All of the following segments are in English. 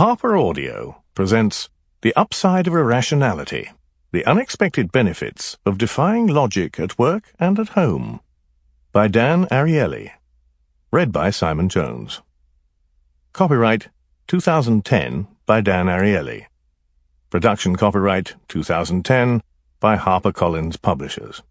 Harper Audio presents The Upside of Irrationality, The Unexpected Benefits of Defying Logic at Work and at Home, by Dan Ariely. Read by Simon Jones. Copyright 2010 by Dan Ariely. Production copyright 2010 by HarperCollins Publishers.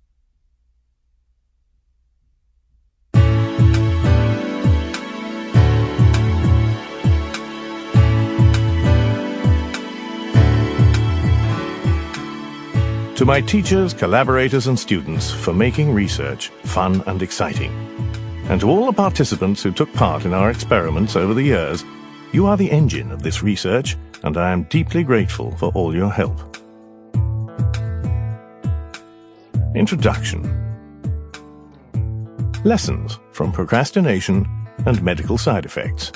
To my teachers, collaborators and students for making research fun and exciting. And to all the participants who took part in our experiments over the years, you are the engine of this research, and I am deeply grateful for all your help. Introduction. Lessons from procrastination and medical side effects.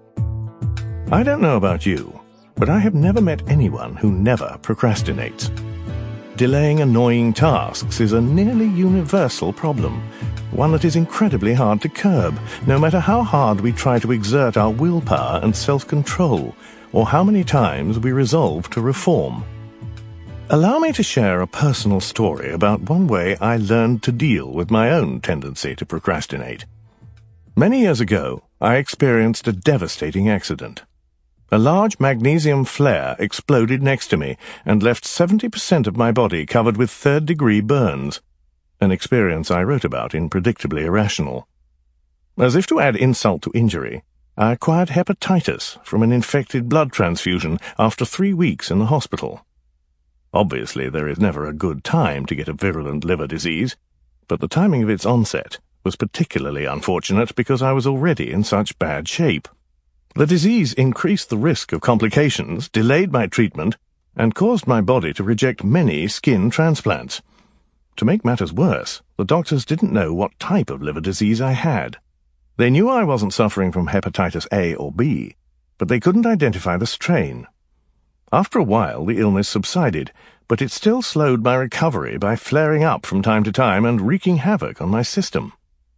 I don't know about you, but I have never met anyone who never procrastinates. Delaying annoying tasks is a nearly universal problem, one that is incredibly hard to curb, no matter how hard we try to exert our willpower and self-control, or how many times we resolve to reform. Allow me to share a personal story about one way I learned to deal with my own tendency to procrastinate. Many years ago, I experienced a devastating accident. A large magnesium flare exploded next to me and left 70% of my body covered with third-degree burns, an experience I wrote about in Predictably Irrational. As if to add insult to injury, I acquired hepatitis from an infected blood transfusion after 3 weeks in the hospital. Obviously, there is never a good time to get a virulent liver disease, but the timing of its onset was particularly unfortunate because I was already in such bad shape. The disease increased the risk of complications, delayed my treatment, and caused my body to reject many skin transplants. To make matters worse, the doctors didn't know what type of liver disease I had. They knew I wasn't suffering from hepatitis A or B, but they couldn't identify the strain. After a while, the illness subsided, but it still slowed my recovery by flaring up from time to time and wreaking havoc on my system.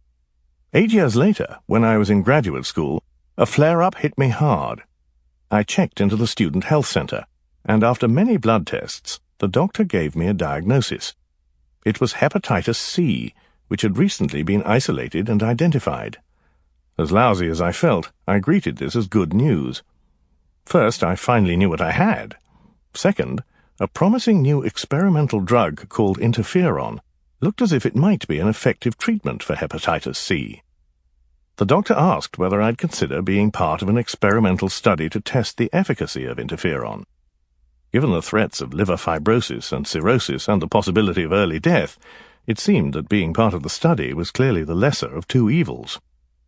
8 years later, when I was in graduate school, a flare-up hit me hard. I checked into the student health center, and after many blood tests, the doctor gave me a diagnosis. It was hepatitis C, which had recently been isolated and identified. As lousy as I felt, I greeted this as good news. First, I finally knew what I had. Second, a promising new experimental drug called interferon looked as if it might be an effective treatment for hepatitis C. The doctor asked whether I'd consider being part of an experimental study to test the efficacy of interferon. Given the threats of liver fibrosis and cirrhosis and the possibility of early death, it seemed that being part of the study was clearly the lesser of two evils.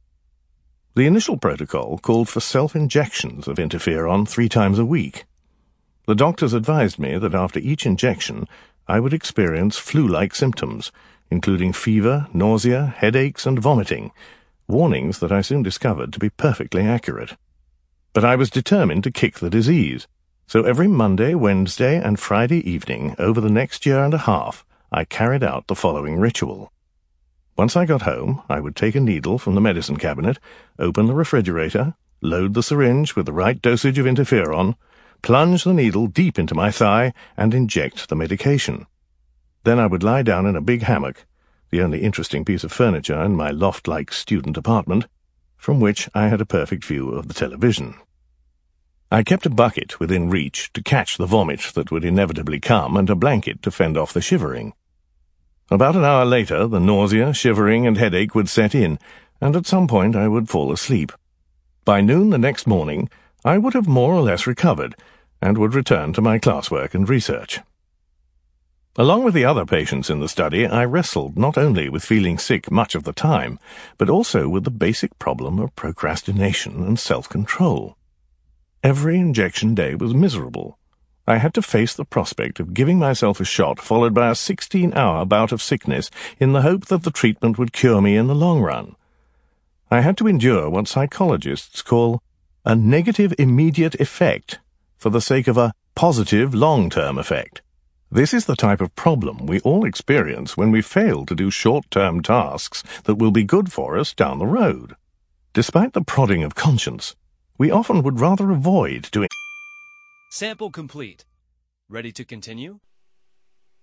The initial protocol called for self-injections of interferon 3 times a week. The doctors advised me that after each injection I would experience flu-like symptoms, including fever, nausea, headaches, and vomiting, warnings that I soon discovered to be perfectly accurate. But I was determined to kick the disease, so every Monday, Wednesday, and Friday evening over the next year and a half, I carried out the following ritual. Once I got home, I would take a needle from the medicine cabinet, open the refrigerator, load the syringe with the right dosage of interferon, plunge the needle deep into my thigh, and inject the medication. Then I would lie down in a big hammock, the only interesting piece of furniture in my loft-like student apartment, from which I had a perfect view of the television. I kept a bucket within reach to catch the vomit that would inevitably come and a blanket to fend off the shivering. About an hour later, the nausea, shivering, and headache would set in, and at some point I would fall asleep. By noon the next morning, I would have more or less recovered, and would return to my classwork and research. Along with the other patients in the study, I wrestled not only with feeling sick much of the time, but also with the basic problem of procrastination and self-control. Every injection day was miserable. I had to face the prospect of giving myself a shot followed by a 16-hour bout of sickness in the hope that the treatment would cure me in the long run. I had to endure what psychologists call a negative immediate effect for the sake of a positive long-term effect. This is the type of problem we all experience when we fail to do short-term tasks that will be good for us down the road. Despite the prodding of conscience, we often would rather avoid doing Sample complete. Ready to continue?